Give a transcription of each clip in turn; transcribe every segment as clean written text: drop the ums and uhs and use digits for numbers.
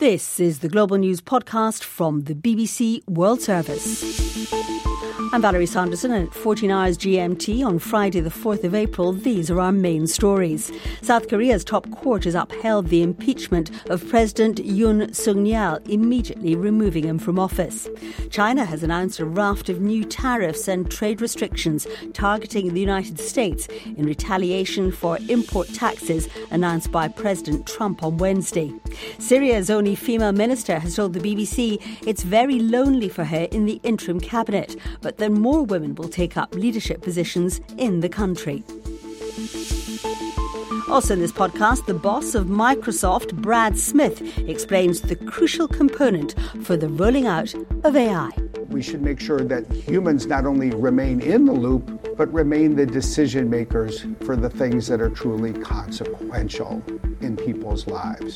This is the Global News Podcast from the BBC World Service. I'm Valerie Sanderson, and at 14 hours GMT on Friday the 4th of April, these are our main stories. South Korea's top court has upheld the impeachment of President Yoon Suk-yeol, immediately removing him from office. China has announced a raft of new tariffs and trade restrictions targeting the United States in retaliation for import taxes announced by President Trump on Wednesday. Syria's only female minister has told the BBC it's very lonely for her in the interim cabinet, but then more women will take up leadership positions in the country. Also in this podcast, the boss of Microsoft, Brad Smith, explains the crucial component for the rolling out of AI. We should make sure that humans not only remain in the loop, but remain the decision makers for the things that are truly consequential in people's lives.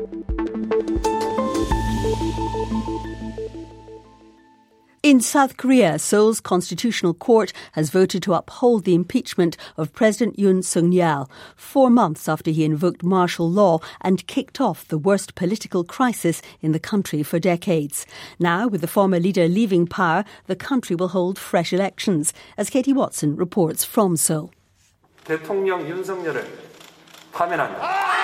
In South Korea, Seoul's Constitutional Court has voted to uphold the impeachment of President Yoon Suk-yeol 4 months after he invoked martial law and kicked off the worst political crisis in the country for decades. Now, with the former leader leaving power, the country will hold fresh elections, as Katie Watson reports from Seoul. 대통령 윤석열을 파면한다.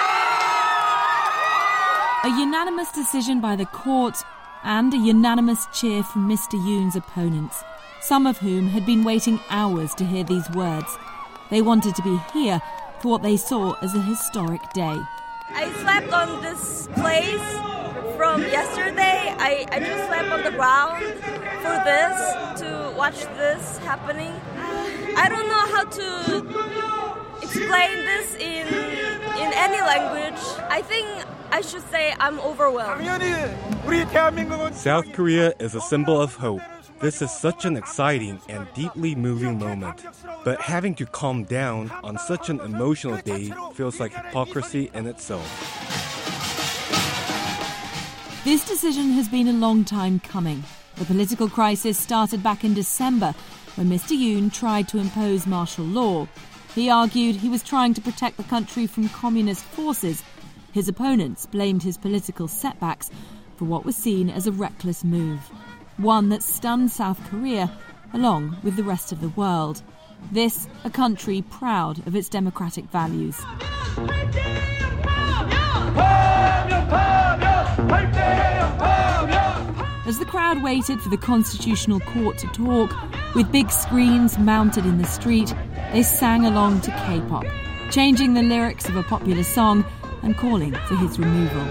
A unanimous decision by the court and a unanimous cheer from Mr. Yoon's opponents, some of whom had been waiting hours to hear these words. They wanted to be here for what they saw as a historic day. I slept on this place from yesterday. I just slept on the ground for this, to watch this happening. I don't know how to explain this in any language. I think I should say I'm overwhelmed. South Korea is a symbol of hope. This is such an exciting and deeply moving moment. But having to calm down on such an emotional day feels like hypocrisy in itself. This decision has been a long time coming. The political crisis started back in December when Mr. Yoon tried to impose martial law. He argued he was trying to protect the country from communist forces. His opponents blamed his political setbacks for what was seen as a reckless move, one that stunned South Korea along with the rest of the world. This, a country proud of its democratic values. As the crowd waited for the Constitutional Court to talk, with big screens mounted in the street, they sang along to K-pop, changing the lyrics of a popular song and calling for his removal.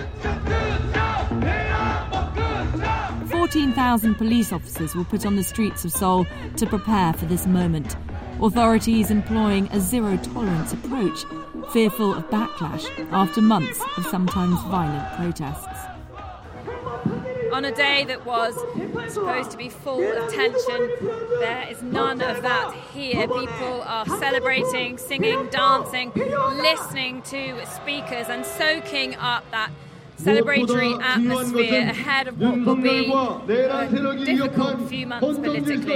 14,000 police officers were put on the streets of Seoul to prepare for this moment, authorities employing a zero-tolerance approach, fearful of backlash after months of sometimes violent protests. On a day that was supposed to be full of tension, there is none of that here. People are celebrating, singing, dancing, listening to speakers and soaking up that celebratory atmosphere ahead of what will be a difficult few months politically.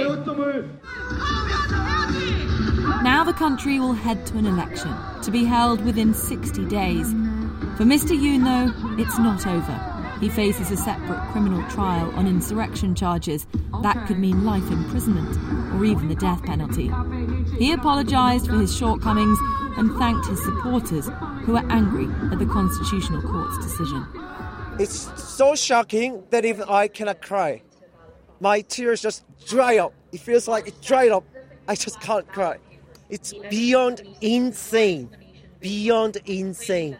Now the country will head to an election, to be held within 60 days. For Mr. Yoon, though, it's not over. He faces a separate criminal trial on insurrection charges. That could mean life imprisonment or even the death penalty. He apologised for his shortcomings and thanked his supporters who are angry at the Constitutional Court's decision. It's so shocking that even I cannot cry. My tears just dry up. It feels like it dried up. I just can't cry. It's beyond insane. Beyond insane.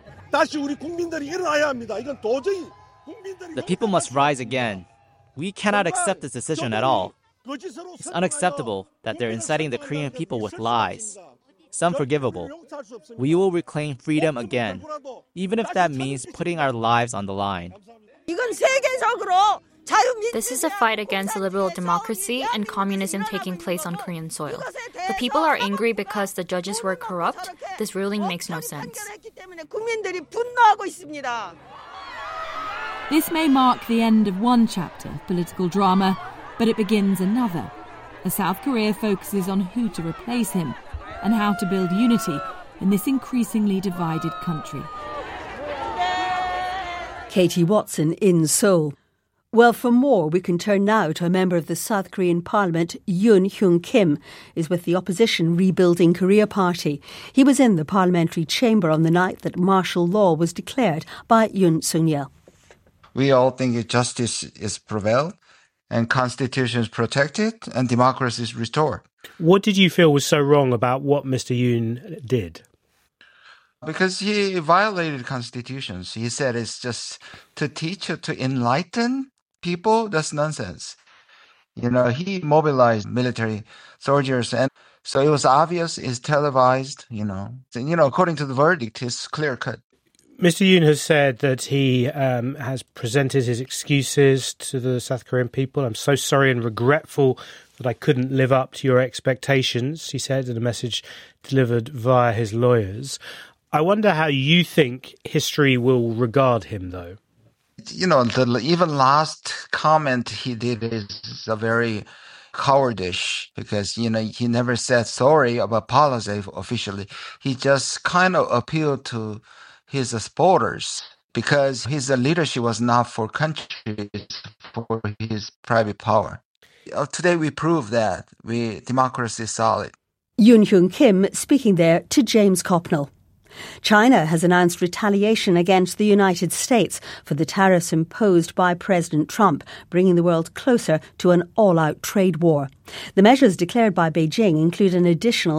The people must rise again. We cannot accept this decision at all. It's unacceptable that they're inciting the Korean people with lies. It's unforgivable. We will reclaim freedom again, even if that means putting our lives on the line. This is a fight against liberal democracy and communism taking place on Korean soil. The people are angry because the judges were corrupt. This ruling makes no sense. This may mark the end of one chapter of political drama, but it begins another, as South Korea focuses on who to replace him and how to build unity in this increasingly divided country. Katie Watson in Seoul. Well, for more, we can turn now to a member of the South Korean Parliament, Yoon Hyung Kim, is with the opposition Rebuilding Korea Party. He was in the parliamentary chamber on the night that martial law was declared by Yoon Suk-yeol. We all think justice is prevailed and constitution is protected and democracy is restored. What did you feel was so wrong about what Mr. Yoon did? Because he violated constitutions. He said it's just to teach or to enlighten people. That's nonsense. He mobilized military soldiers, and so it was obvious, it's televised, according to the verdict, it's clear-cut. Mr. Yoon has said that he has presented his excuses to the South Korean people. I'm so sorry and regretful that I couldn't live up to your expectations, he said in a message delivered via his lawyers. I wonder how you think history will regard him, though. The even last comment he did is a very cowardice because, he never said sorry about policy officially. He just kind of appealed to his supporters because his leadership was not for countries, for his private power. Today we prove that democracy is solid. Yoon Hyung Kim speaking there to James Copnell. China has announced retaliation against the United States for the tariffs imposed by President Trump, bringing the world closer to an all-out trade war. The measures declared by Beijing include an additional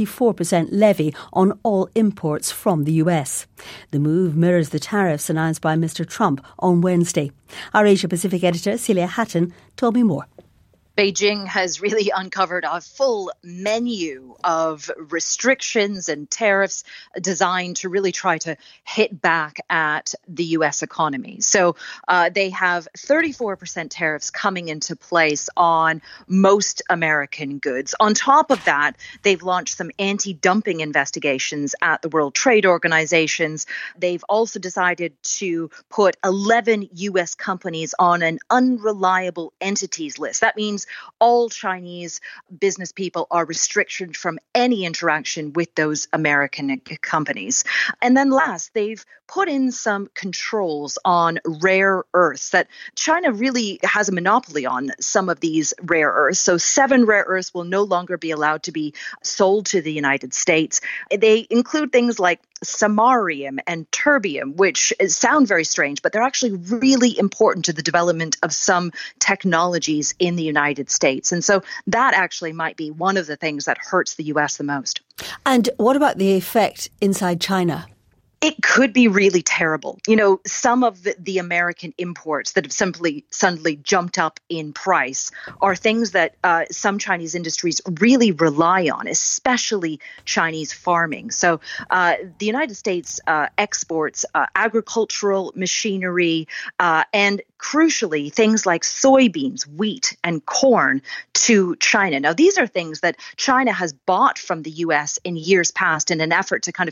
34% levy on all imports from the US. The move mirrors the tariffs announced by Mr. Trump on Wednesday. Our Asia-Pacific editor, Celia Hatton, told me more. Beijing has really uncovered a full menu of restrictions and tariffs designed to really try to hit back at the U.S. economy. So they have 34% tariffs coming into place on most American goods. On top of that, they've launched some anti-dumping investigations at the World Trade Organizations. They've also decided to put 11 U.S. companies on an unreliable entities list. That means all Chinese business people are restricted from any interaction with those American companies. And then last, they've put in some controls on rare earths that China really has a monopoly on some of these rare earths. So 7 rare earths will no longer be allowed to be sold to the United States. They include things like samarium and terbium, which sound very strange, but they're actually really important to the development of some technologies in the United States. And so that actually might be one of the things that hurts the US the most. And what about the effect inside China? It could be really terrible. Some of the American imports that have simply suddenly jumped up in price are things that some Chinese industries really rely on, especially Chinese farming. So the United States exports agricultural machinery and crucially, things like soybeans, wheat, and corn to China. Now, these are things that China has bought from the U.S. in years past in an effort to kind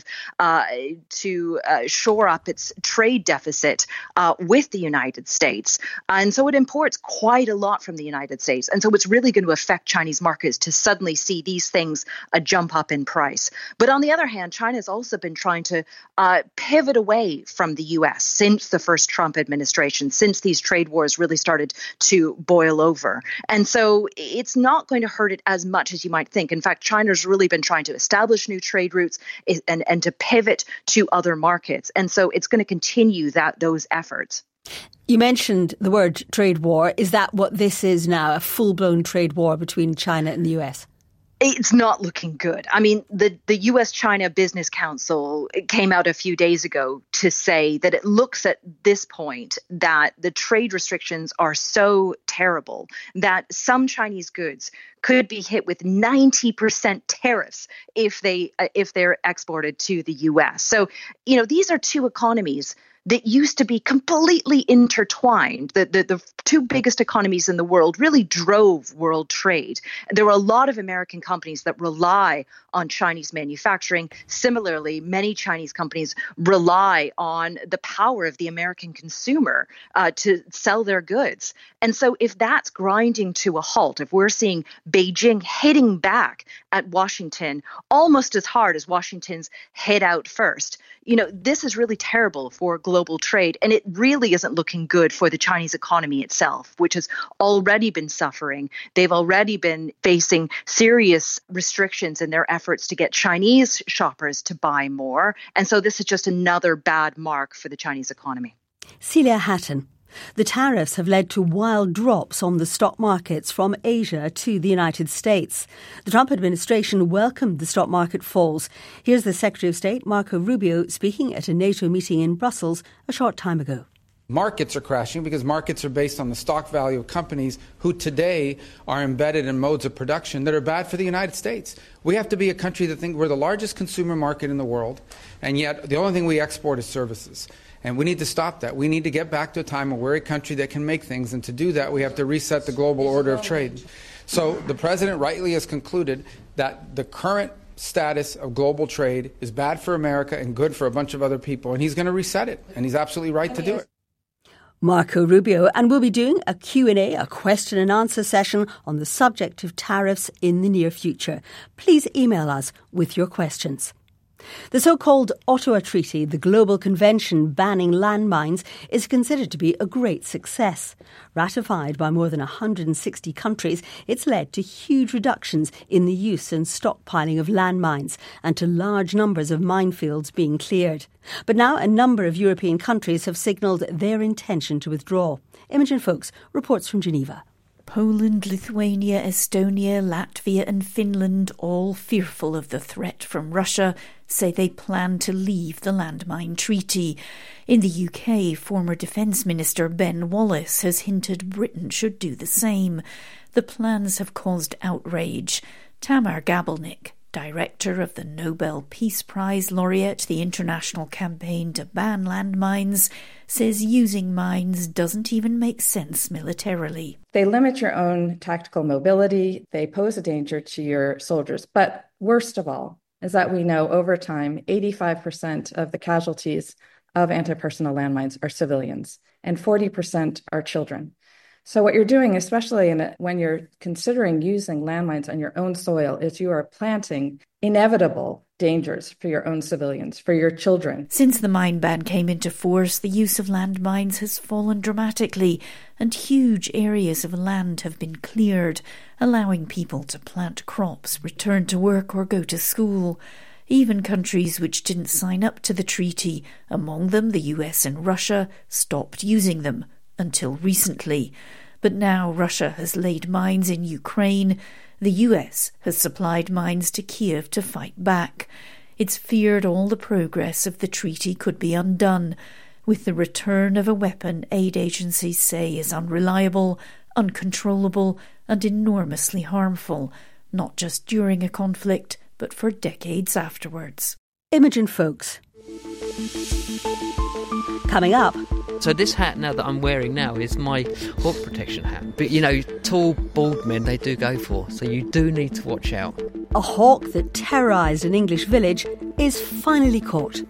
of shore up its trade deficit with the United States. And so it imports quite a lot from the United States. And so it's really going to affect Chinese markets to suddenly see these things jump up in price. But on the other hand, China has also been trying to pivot away from the U.S. since the first Trump administration, since these trade wars really started to boil over. And so it's not going to hurt it as much as you might think. In fact, China's really been trying to establish new trade routes and to pivot to other markets. And so it's going to continue those efforts. You mentioned the word trade war. Is that what this is now, a full-blown trade war between China and the US? It's not looking good. I mean, the U.S.-China Business Council came out a few days ago to say that it looks at this point that the trade restrictions are so terrible that some Chinese goods could be hit with 90% tariffs if they're exported to the U.S. So, these are two economies that used to be completely intertwined. The two biggest economies in the world really drove world trade. There were a lot of American companies that rely on Chinese manufacturing. Similarly, many Chinese companies rely on the power of the American consumer to sell their goods. And so if that's grinding to a halt, if we're seeing Beijing hitting back at Washington almost as hard as Washington's hit out first, this is really terrible for global global trade. And it really isn't looking good for the Chinese economy itself, which has already been suffering. They've already been facing serious restrictions in their efforts to get Chinese shoppers to buy more. And so this is just another bad mark for the Chinese economy. Celia Hatton. The tariffs have led to wild drops on the stock markets from Asia to the United States. The Trump administration welcomed the stock market falls. Here's the Secretary of State, Marco Rubio, speaking at a NATO meeting in Brussels a short time ago. Markets are crashing because markets are based on the stock value of companies who today are embedded in modes of production that are bad for the United States. We have to be a country that thinks we're the largest consumer market in the world, and yet the only thing we export is services. And we need to stop that. We need to get back to a time where we're a country that can make things. And to do that, we have to reset the global order of trade. So the president rightly has concluded that the current status of global trade is bad for America and good for a bunch of other people. And he's going to reset it. And he's absolutely right to do it. Marco Rubio, and we'll be doing a Q&A, a question and answer session on the subject of tariffs in the near future. Please email us with your questions. The so-called Ottawa Treaty, the global convention banning landmines, is considered to be a great success. Ratified by more than 160 countries, it's led to huge reductions in the use and stockpiling of landmines and to large numbers of minefields being cleared. But now a number of European countries have signalled their intention to withdraw. Imogen Foulkes reports from Geneva. Poland, Lithuania, Estonia, Latvia and Finland, all fearful of the threat from Russia, say they plan to leave the landmine treaty. In the UK, former Defence Minister Ben Wallace has hinted Britain should do the same. The plans have caused outrage. Tamar Gabelnik, director of the Nobel Peace Prize laureate, the international campaign to ban landmines, says using mines doesn't even make sense militarily. They limit your own tactical mobility. They pose a danger to your soldiers. But worst of all is that we know over time 85% of the casualties of anti-personnel landmines are civilians and 40% are children. So what you're doing, especially when you're considering using landmines on your own soil, is you are planting inevitable dangers for your own civilians, for your children. Since the mine ban came into force, the use of landmines has fallen dramatically, and huge areas of land have been cleared, allowing people to plant crops, return to work or go to school. Even countries which didn't sign up to the treaty, among them the US and Russia, stopped using them. Until recently. But now Russia has laid mines in Ukraine. The US has supplied mines to Kiev to fight back. It's feared all the progress of the treaty could be undone, with the return of a weapon aid agencies say is unreliable, uncontrollable and enormously harmful, not just during a conflict, but for decades afterwards. Imogen Foulkes. Coming up. So this hat now that I'm wearing now is my hawk protection hat. But, you know, tall, bald men, they do go for. So you do need to watch out. A hawk that terrorised an English village is finally caught.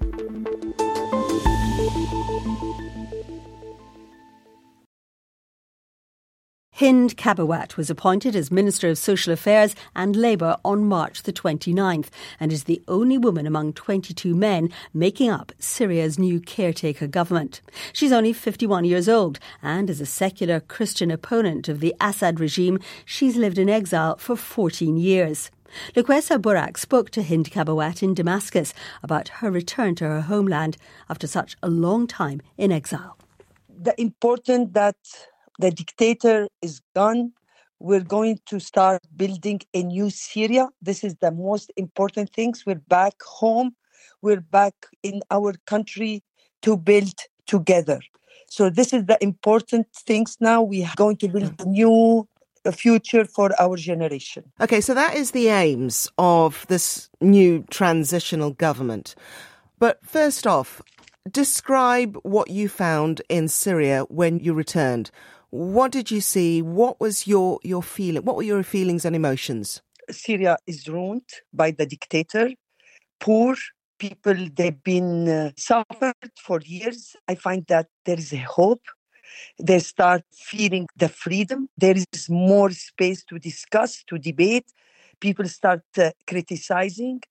Hind Kabawat was appointed as Minister of Social Affairs and Labour on March the 29th and is the only woman among 22 men making up Syria's new caretaker government. She's only 51 years old and as a secular Christian opponent of the Assad regime, she's lived in exile for 14 years. Lukwesa Burak spoke to Hind Kabawat in Damascus about her return to her homeland after such a long time in exile. The important that the dictator is gone. We're going to start building a new Syria. This is the most important things. We're back home. We're back in our country to build together. So this is the important things now. We are going to build a new future for our generation. Okay, so that is the aims of this new transitional government. But first off, describe what you found in Syria when you returned. What did you see? What was your feeling? What were your feelings and emotions? Syria is ruined by the dictator. Poor people, they've been suffered for years. I find that there is a hope. They start feeling the freedom. There is more space to discuss, to debate. People start criticizing.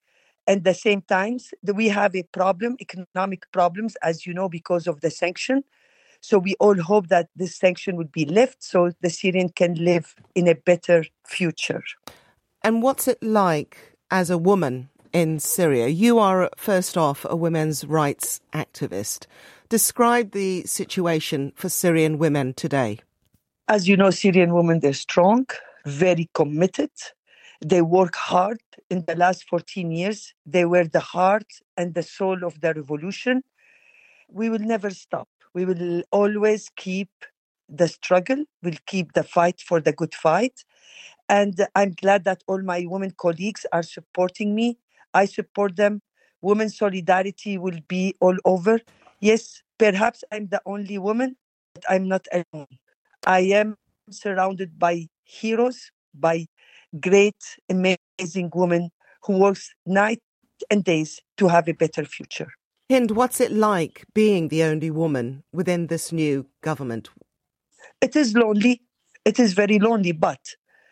At the same time, we have a problem, economic problems, as you know, because of the sanction. So we all hope that this sanction would be lifted so the Syrian can live in a better future. And what's it like as a woman in Syria? You are, first off, a women's rights activist. Describe the situation for Syrian women today. As you know, Syrian women, they're strong, very committed. They work hard. In the last 14 years, they were the heart and the soul of the revolution. We will never stop. We will always keep the struggle. We'll keep the fight for the good fight. And I'm glad that all my women colleagues are supporting me. I support them. Women's solidarity will be all over. Yes, perhaps I'm the only woman, but I'm not alone. I am surrounded by heroes, by great, amazing women who works night and days to have a better future. Hind, what's it like being the only woman within this new government? It is lonely. It is very lonely, but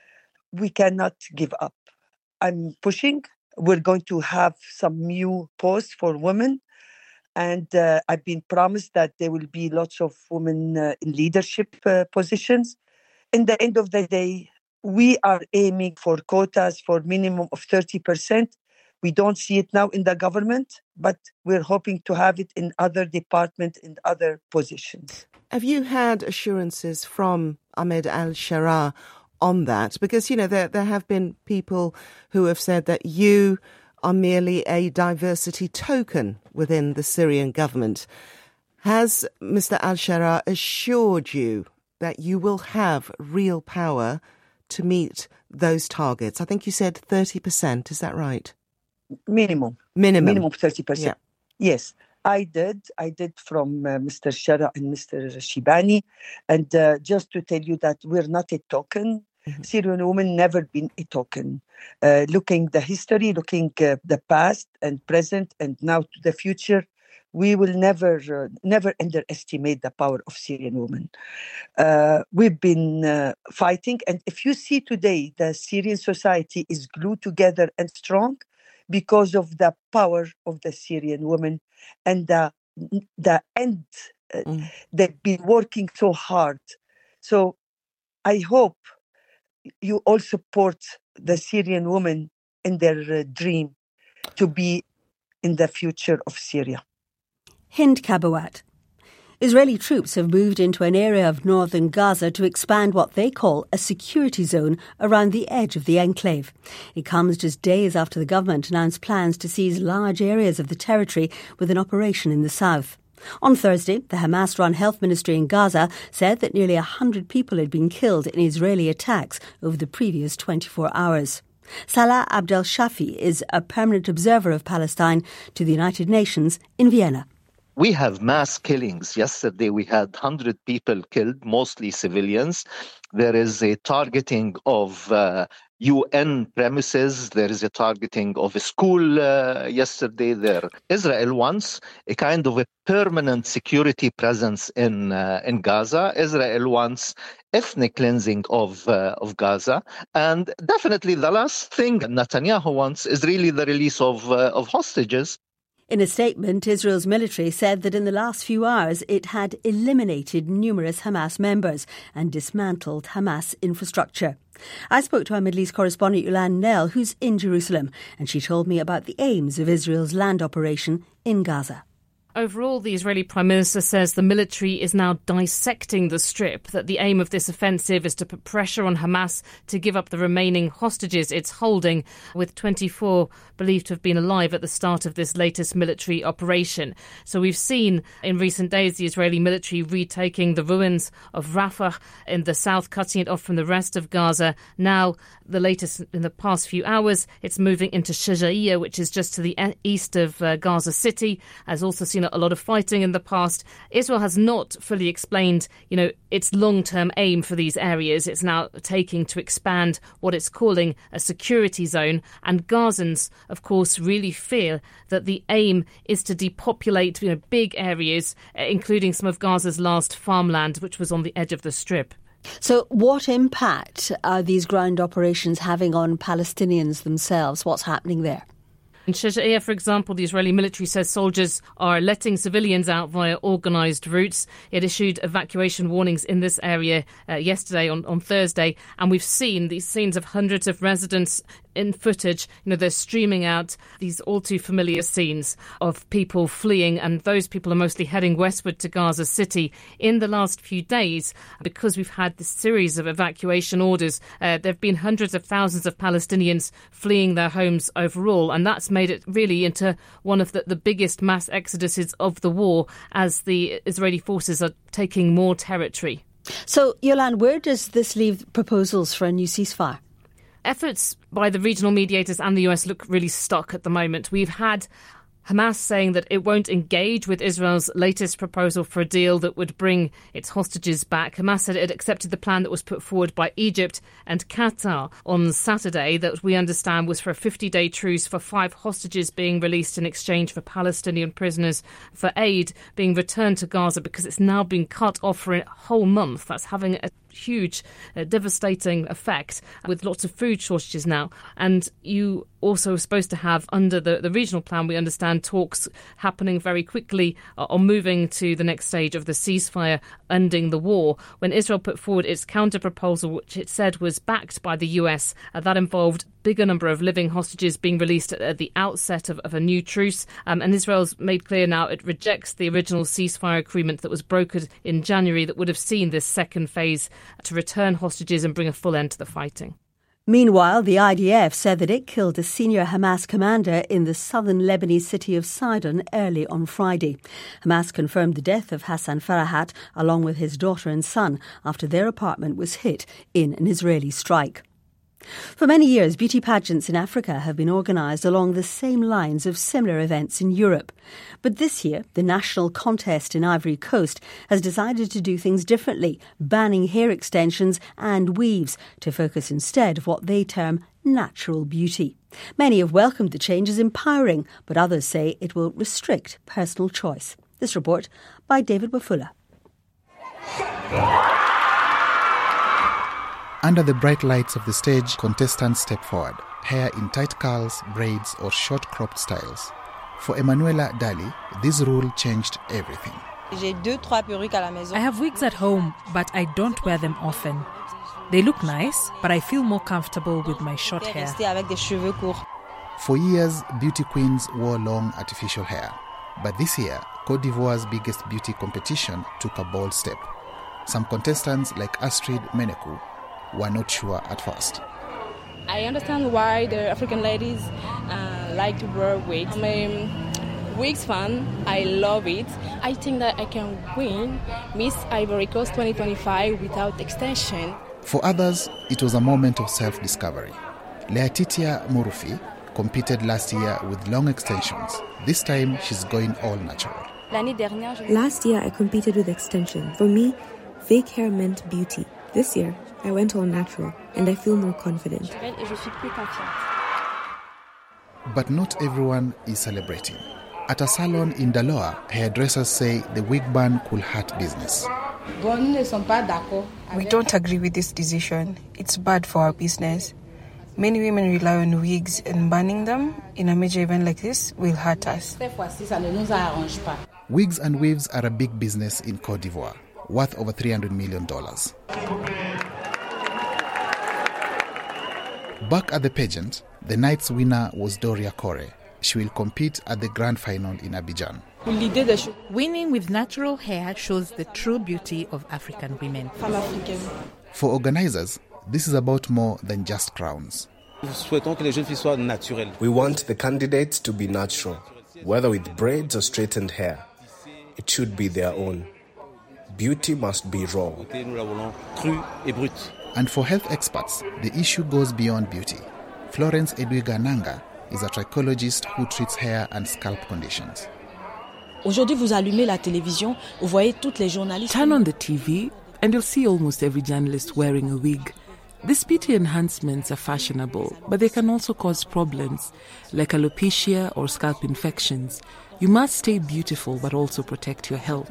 we cannot give up. I'm pushing. We're going to have some new posts for women. And I've been promised that there will be lots of women in leadership positions. In the end of the day, we are aiming for quotas for minimum of 30%. We don't see it now in the government, but we're hoping to have it in other departments and other positions. Have you had assurances from Ahmed al-Sharaa on that? Because, you know, there have been people who have said that you are merely a diversity token within the Syrian government. Has Mr. al-Sharaa assured you that you will have real power to meet those targets? I think you said 30%, is that right? Minimum 30%. Yeah. Yes, I did from Mr. Sharaa and Mr. Shibani. And just to tell you that we're not a token. Mm-hmm. Syrian women never been a token. Looking the history, looking the past and present and now to the future, we will never underestimate the power of Syrian women. We've been fighting. And if you see today, the Syrian society is glued together and strong because of the power of the Syrian women and the end. They've been working so hard. So I hope you all support the Syrian women in their dream to be in the future of Syria. Hind Kabawat. Israeli troops have moved into an area of northern Gaza to expand what they call a security zone around the edge of the enclave. It comes just days after the government announced plans to seize large areas of the territory with an operation in the south. On Thursday, the Hamas-run health ministry in Gaza said that nearly 100 people had been killed in Israeli attacks over the previous 24 hours. Salah Abdel Shafi is a permanent observer of Palestine to the United Nations in Vienna. We have mass killings. Yesterday we had 100 people killed, mostly civilians. There is a targeting of UN premises. There is a targeting of a school yesterday there. Israel wants a kind of a permanent security presence in Gaza. Israel wants ethnic cleansing of Gaza. And definitely the last thing Netanyahu wants is really the release of hostages. In a statement, Israel's military said that in the last few hours it had eliminated numerous Hamas members and dismantled Hamas infrastructure. I spoke to our Middle East correspondent Yulan Nell, who's in Jerusalem, and she told me about the aims of Israel's land operation in Gaza. Overall, the Israeli Prime Minister says the military is now dissecting the strip, that the aim of this offensive is to put pressure on Hamas to give up the remaining hostages it's holding, with 24 believed to have been alive at the start of this latest military operation. So we've seen in recent days the Israeli military retaking the ruins of Rafah in the south, cutting it off from the rest of Gaza. Now, the latest in the past few hours, it's moving into Shajaiya, which is just to the east of Gaza City, has also seen a lot of fighting in the past. Israel has not fully explained, its long-term aim for these areas. It's now taking to expand what it's calling a security zone. And Gazans, of course, really fear that the aim is to depopulate, big areas, including some of Gaza's last farmland, which was on the edge of the strip. So what impact are these ground operations having on Palestinians themselves? What's happening there? In Sheja'iyah, for example, the Israeli military says soldiers are letting civilians out via organised routes. It issued evacuation warnings in this area yesterday on Thursday, and we've seen these scenes of hundreds of residents in footage. They're streaming out these all too familiar scenes of people fleeing, and those people are mostly heading westward to Gaza City. In the last few days, because we've had this series of evacuation orders, there have been hundreds of thousands of Palestinians fleeing their homes overall, and that's made it really into one of the biggest mass exoduses of the war as the Israeli forces are taking more territory. So, Yolande, where does this leave proposals for a new ceasefire? Efforts by the regional mediators and the US look really stuck at the moment. We've had Hamas saying that it won't engage with Israel's latest proposal for a deal that would bring its hostages back. Hamas said it accepted the plan that was put forward by Egypt and Qatar on Saturday that we understand was for a 50-day truce for 5 hostages being released in exchange for Palestinian prisoners, for aid being returned to Gaza because it's now been cut off for a whole month. That's having a huge, devastating effect with lots of food shortages now. And you also are supposed to have, under the regional plan, we understand, talks happening very quickly on moving to the next stage of the ceasefire, ending the war. When Israel put forward its counter-proposal, which it said was backed by the US, that involved bigger number of living hostages being released at the outset of a new truce. And Israel's made clear now it rejects the original ceasefire agreement that was brokered in January that would have seen this second phase to return hostages and bring a full end to the fighting. Meanwhile, the IDF said that it killed a senior Hamas commander in the southern Lebanese city of Sidon early on Friday. Hamas confirmed the death of Hassan Farahat along with his daughter and son after their apartment was hit in an Israeli strike. For many years, beauty pageants in Africa have been organised along the same lines of similar events in Europe. But this year, the national contest in Ivory Coast has decided to do things differently, banning hair extensions and weaves to focus instead of what they term natural beauty. Many have welcomed the change as empowering, but others say it will restrict personal choice. This report by David Wafula. Under the bright lights of the stage, contestants step forward, hair in tight curls, braids or short cropped styles. For Emanuela Dali, this rule changed everything. I have wigs at home, but I don't wear them often. They look nice, but I feel more comfortable with my short hair. For years, beauty queens wore long artificial hair. But this year, Côte d'Ivoire's biggest beauty competition took a bold step. Some contestants like Astrid Meneku were not sure at first. I understand why the African ladies like to wear wigs. I'm a wigs fan. I love it. I think that I can win Miss Ivory Coast 2025 without extension. For others, it was a moment of self-discovery. Leatitia Murufi competed last year with long extensions. This time, she's going all natural. Last year, I competed with extension. For me, fake hair meant beauty. This year, I went all natural, and I feel more confident. But not everyone is celebrating. At a salon in Daloa, hairdressers say the wig ban could hurt business. We don't agree with this decision. It's bad for our business. Many women rely on wigs, and banning them in a major event like this will hurt us. Wigs and weaves are a big business in Côte d'Ivoire, worth over $300 million. Back at the pageant, the night's winner was Doria Kore. She will compete at the grand final in Abidjan. Winning with natural hair shows the true beauty of African women. For organizers, this is about more than just crowns. We want the candidates to be natural, whether with braids or straightened hair. It should be their own. Beauty must be raw. And for health experts, the issue goes beyond beauty. Florence Edwiga Nanga is a trichologist who treats hair and scalp conditions. Turn on the TV and you'll see almost every journalist wearing a wig. These beauty enhancements are fashionable, but they can also cause problems like alopecia or scalp infections. You must stay beautiful but also protect your health.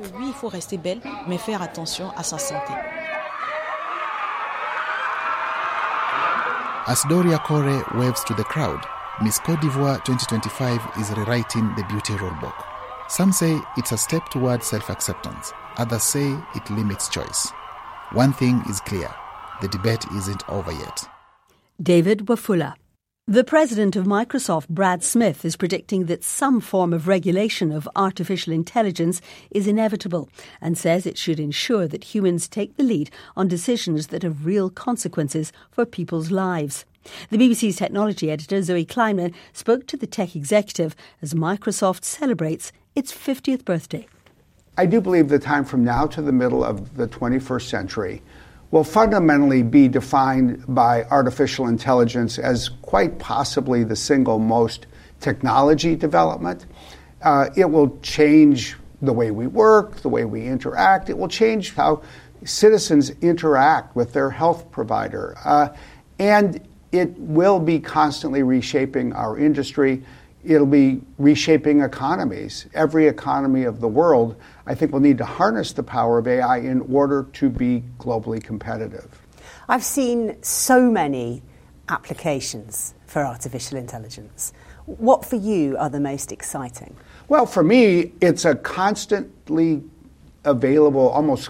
As Doria Kore waves to the crowd, Miss Côte d'Ivoire 2025 is rewriting the beauty rulebook. Some say it's a step towards self-acceptance. Others say it limits choice. One thing is clear. The debate isn't over yet. David Wafula. The president of Microsoft, Brad Smith, is predicting that some form of regulation of artificial intelligence is inevitable and says it should ensure that humans take the lead on decisions that have real consequences for people's lives. The BBC's technology editor, Zoe Kleinman, spoke to the tech executive as Microsoft celebrates its 50th birthday. I do believe the time from now to the middle of the 21st century will fundamentally be defined by artificial intelligence as quite possibly the single most technology development. It will change the way we work, the way we interact. It will change how citizens interact with their health provider. And it will be constantly reshaping our industry. It'll be reshaping economies. Every economy of the world, I think, will need to harness the power of AI in order to be globally competitive. I've seen so many applications for artificial intelligence. What for you are the most exciting? Well, for me, it's a constantly available, almost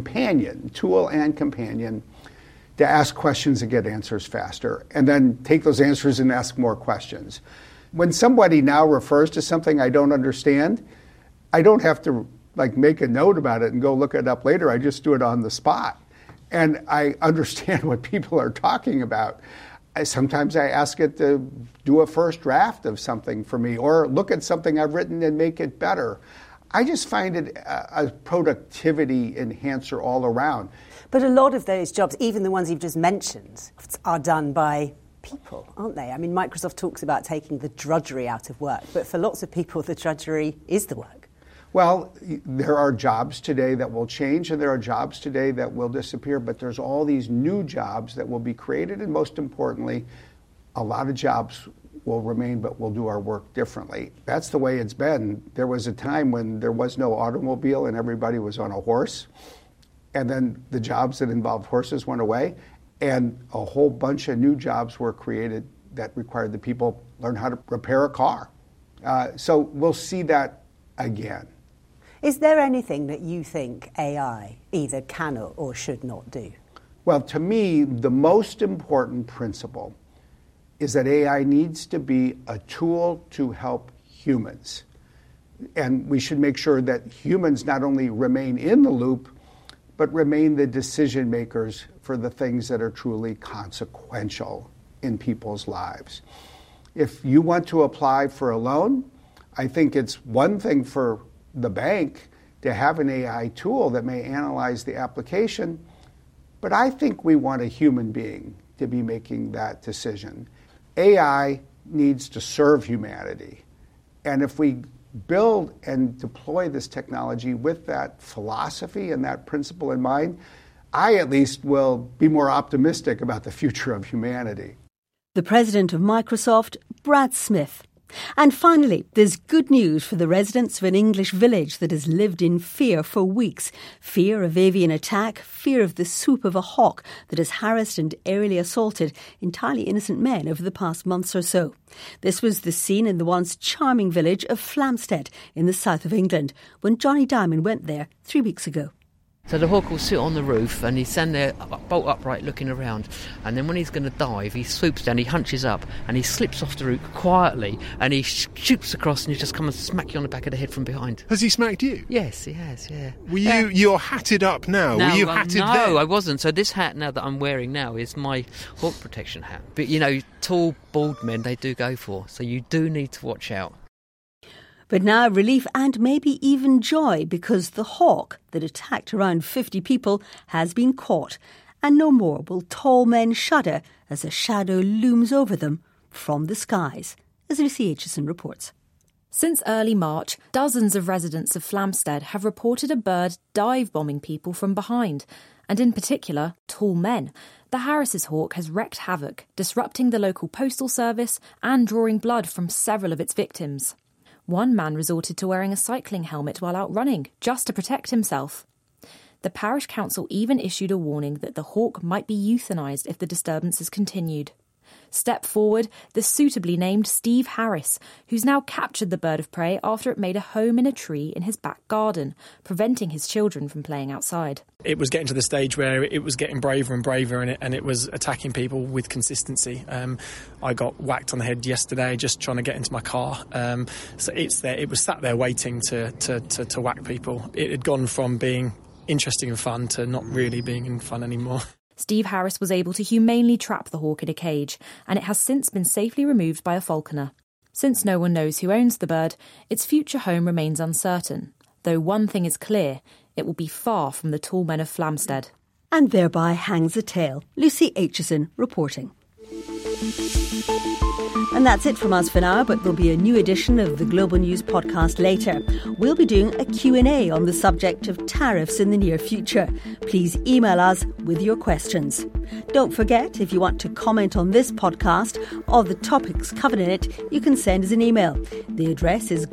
tool and companion to ask questions and get answers faster, and then take those answers and ask more questions. When somebody now refers to something I don't understand, I don't have to make a note about it and go look it up later. I just do it on the spot. And I understand what people are talking about. Sometimes I ask it to do a first draft of something for me or look at something I've written and make it better. I just find it a productivity enhancer all around. But a lot of those jobs, even the ones you've just mentioned, are done by people, aren't they? I mean, Microsoft talks about taking the drudgery out of work, but for lots of people, the drudgery is the work. Well, there are jobs today that will change, and there are jobs today that will disappear, but there's all these new jobs that will be created, and most importantly, a lot of jobs will remain, but we'll do our work differently. That's the way it's been. There was a time when there was no automobile and everybody was on a horse, and then the jobs that involved horses went away, and a whole bunch of new jobs were created that required the people learn how to repair a car. So we'll see that again. Is there anything that you think AI either can or should not do? Well, to me, the most important principle is that AI needs to be a tool to help humans. And we should make sure that humans not only remain in the loop, but remain the decision makers for the things that are truly consequential in people's lives. If you want to apply for a loan, I think it's one thing for the bank to have an AI tool that may analyze the application, but I think we want a human being to be making that decision. AI needs to serve humanity. And if we build and deploy this technology with that philosophy and that principle in mind, I at least will be more optimistic about the future of humanity. The president of Microsoft, Brad Smith. And finally, there's good news for the residents of an English village that has lived in fear for weeks. Fear of avian attack, fear of the swoop of a hawk that has harassed and aerially assaulted entirely innocent men over the past months or so. This was the scene in the once charming village of Flamstead in the south of England when Johnny Diamond went there 3 weeks ago. So the hawk will sit on the roof and he's standing there bolt upright looking around, and then when he's going to dive he swoops down, he hunches up and he slips off the roof quietly and he shoots across and he just come and smack you on the back of the head from behind. Has he smacked you? Yes, he has, yeah. Were you're hatted up now? No, were you hatted no, there? I wasn't. So this hat now that I'm wearing now is my hawk protection hat. But tall bald men they do go for, so you do need to watch out. But now relief and maybe even joy because the hawk that attacked around 50 people has been caught, and no more will tall men shudder as a shadow looms over them from the skies, as Lucy Aitchison reports. Since early March, dozens of residents of Flamstead have reported a bird dive-bombing people from behind, and in particular, tall men. The Harris's hawk has wreaked havoc, disrupting the local postal service and drawing blood from several of its victims. One man resorted to wearing a cycling helmet while out running, just to protect himself. The parish council even issued a warning that the hawk might be euthanised if the disturbances continued. Step forward the suitably named Steve Harris, who's now captured the bird of prey after it made a home in a tree in his back garden, preventing his children from playing outside. It was getting to the stage where it was getting braver and braver, and it was attacking people with consistency. I got whacked on the head yesterday just trying to get into my car. So it was sat there waiting to whack people. It had gone from being interesting and fun to not really being in fun anymore. Steve Harris was able to humanely trap the hawk in a cage, and it has since been safely removed by a falconer. Since no one knows who owns the bird, its future home remains uncertain. Though one thing is clear, it will be far from the tall men of Flamstead. And thereby hangs a tale. Lucy Aitchison reporting. And that's it from us for now, but there'll be a new edition of the Global News podcast later. We'll be doing a Q&A on the subject of tariffs in the near future. Please email us with your questions. Don't forget, if you want to comment on this podcast or the topics covered in it, you can send us an email. The address is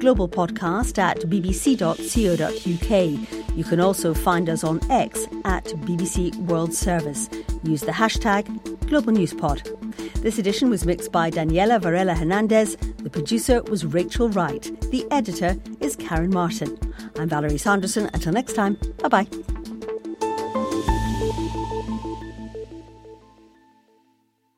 globalpodcast@bbc.co.uk. You can also find us on X @BBC World Service. Use the hashtag GlobalNewsPod. This edition was mixed by Daniela Varela Hernandez. The producer was Rachel Wright. The editor is Karen Martin. I'm Valerie Sanderson. Until next time, bye-bye.